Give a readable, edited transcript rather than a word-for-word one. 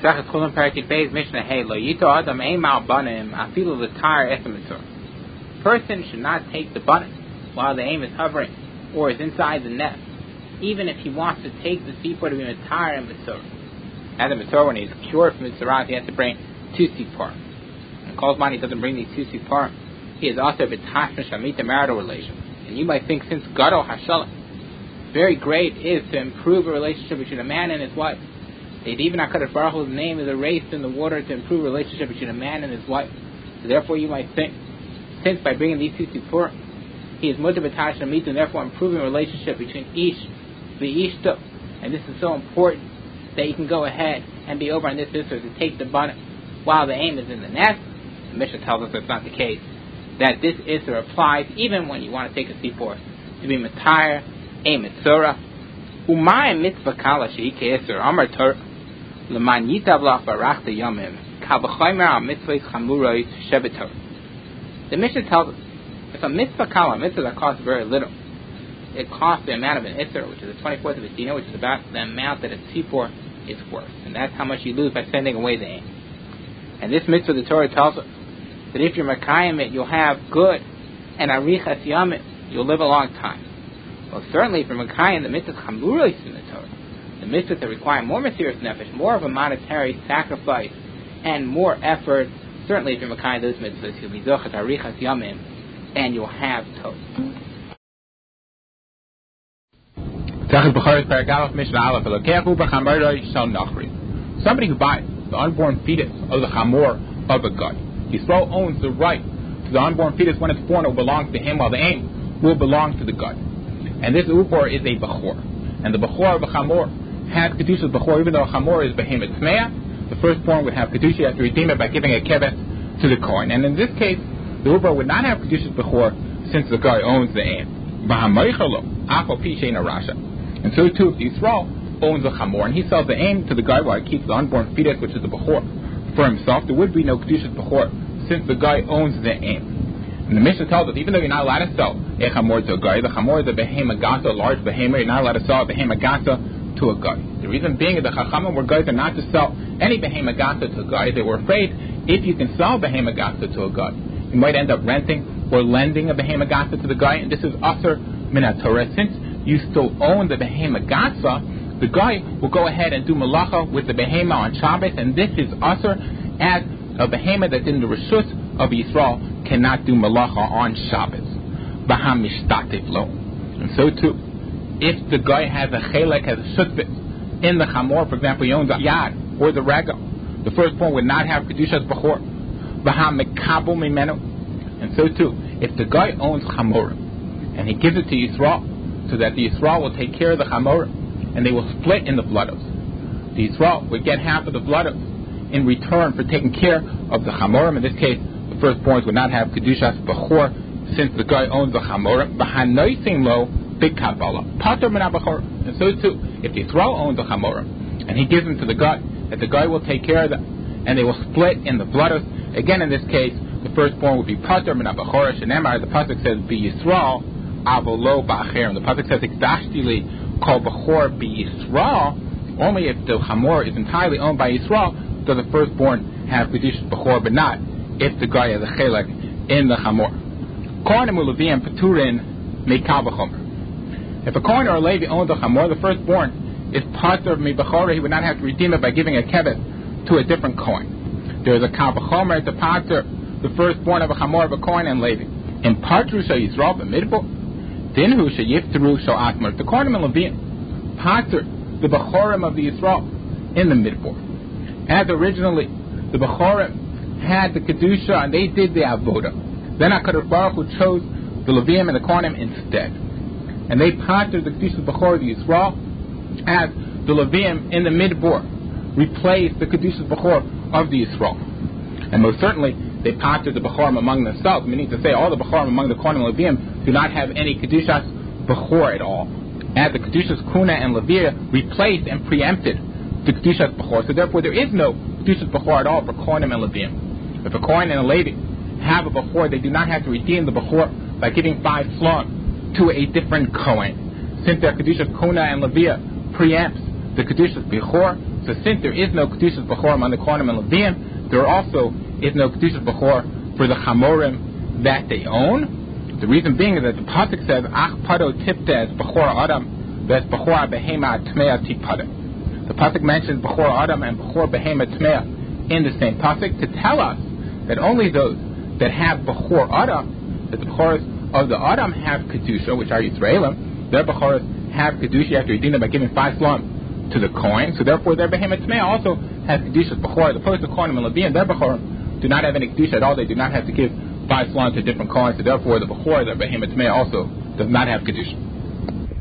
Masechet Chulin Perikid Beis Mishnah Hey Lo Yito Adam Eimal Banim Afilu L'Tar Esamitzur. Person should not take the banim while the aim is hovering or is inside the nest, even if he wants to take the sipor to be Mitzar and Mitzur. As a Mitzur, when he's cured from Mitzurat, he has to bring 2 sipor. And Kolzman, he doesn't bring these 2 sipor. He is also B'tashmish Shamit, the marital relation. And you might think, since Gadol Hashalah, very great is to improve a relationship between a man and his wife. That even HaKadosh Baruch Hu's name is erased in the water to improve a relationship between a man and his wife. So therefore you might think, since by bringing these 2 sipor, he is mutar b'tash shamit, and therefore improving a relationship between ish v'ishto. And this is so important that you can go ahead and be over on this issue to take the banim while the aim is in the nest. The Mishnah tells us that's not the case. That this issur applies even when you want to take a sipor to be matayr a mitzora. Umay mitzvah kala sheike issur amar Torah l'man yitav lach barachta yomim kal b'chaymer al mitzvah chamurois shebetor. The Mishnah tells us if a mitzvah kala, a mitzvah that costs very little, it costs the amount of an issur, which is a 24th of a dinar, which is about the amount that a sipor is worth, and that's how much you lose by sending away the aim. And this mitzvah, the Torah tells us that if you're makayim it, you'll have good, and arichas yamim, you'll live a long time. Well, certainly if you're makayim the mitzvah chamuros in the Torah, the mitzvahs that require more mesirus nefesh, more of a monetary sacrifice, and more effort, certainly if you're makayim those mitzvahs, you'll be zochet arichas yamim, and you'll have tov. Somebody who buys the unborn fetus of the chamor of a guy, Yisrael owns the right to the unborn fetus when it's born. It will belong to him, while the aim will belong to the guy. And this ubor is a bechor, and the bechor of a chamor has kedusha bechor, even though a chamor is behemoth tmeah. The firstborn would have kedusha. You have to redeem it by giving a keves to the kohen. And in this case, the ubor would not have kedusha bechor since the guy owns the aim. And so too, if Yisrael owns a chamor and he sells the aim to the guy while he keeps the unborn fetus, which is the bechor, for himself, there would be no kedusha bechor since the guy owns the aim. And the Mishnah tells us, even though you're not allowed to sell a chamor to a guy, the chamor is a behemoth gasa, a large behemoth, you're not allowed to sell a behemoth gasa to a guy. The reason being is the chachamim were guys are not to sell any behemoth gasa to a guy. They were afraid if you can sell behemoth gasa to a guy, you might end up renting or lending a behemoth gasa to the guy, and this is asur min haTorah. Since you still own the behemoth gasa, the guy will go ahead and do malacha with the behemoth on Shabbos, and this is asur, as a behemoth that's in the reshus of Yisrael cannot do malacha on Shabbos. And so too, if the guy has a chelek, has a shutbis in the chamor, for example, he owns a yad or the rego, the firstborn would not have kedushas bechor. And so too, if the guy owns chamor and he gives it to Yisrael, so that the Yisrael will take care of the chamor, and they will split in the bloodos. The Yisrael would get half of the bloodos in return for taking care of the chamorim. In this case, the firstborns would not have kedushas bechor since the guy owns the chamorim. B'hanoisim lo big kabbalah pater min bechor. And so too, if the Yisrael owns the chamorim and he gives them to the guy, that the guy will take care of them, and they will split in the bloodos. Again, in this case, the firstborn would be pater min bechor. Shenemar, the pasuk says, be Yisrael avolo ba'acher. And the pasuk says, ikdashtili kol bechor be Yisrael. Only if the chamor is entirely owned by Yisrael does the firstborn have kedushas bechor, but not if the guy has a chelek in the chamor. Kohanim u'leviim peturin meikal b'chomer. If a kohen or a levi owns a chamor, the firstborn is patur mi-bechora. He would not have to redeem it by giving a keves to a different kohen. There is a kal b'chomer, it's a patur, the firstborn of a chamor of a kohen and levi. In patru shel Yisrael b'midbar, dinhu sheyifteru shel atmar. The kohanim and leviim patur the bechorim of the Yisrael in the midbar. As originally the bechorim had the kedusha and they did the avoda, then HaKadosh Baruch Hu chose the leviim and the kohanim instead, and they patered the kedusha bechor of the Yisrael, as the leviim in the midbar replaced the kedusha bechor of the Yisrael. And most certainly they patered the bechorim among themselves, meaning to say all the bechorim among the kohanim and leviim do not have any kedushas bechor at all, as the kedushas kuna and levia replaced and preempted the kedushas bechor. So therefore there is no kedushas bechor at all for kohanim and leviim. If a kohen and a levi have a bechor, they do not have to redeem the bechor by giving 5 slon to a different kohen. Since their kedushas kuna and levia preempts the kedushas bechor, So since there is no Kedushas Bechorim on the Kohanim and Leviim, there also is no Kedushas Bechor for the Chamorim that they own. The reason being is that the pasuk says, Ach pado tiptes Bechor Adam ves Bechor Behema Tmea Tikpado. The pasuk mentions Bechor Adam and Bechor Behema Tmea in the same pasuk to tell us that only those that have Bechor Adam, that the Bechoros of the Adam have Kedusha, which are Yisraelim, their Bechoros have Kedusha after Yedinah by giving 5 slum to the Kohen, so therefore their Behema Tmea also has Kedusha Bechor. The opposed to Kohanim and Leviim, their Bechorim do not have any Kedusha at all. They do not have to give 5 slum to different Kohen, so therefore the Bechor, their Behema Tmea also does not have Kedusha.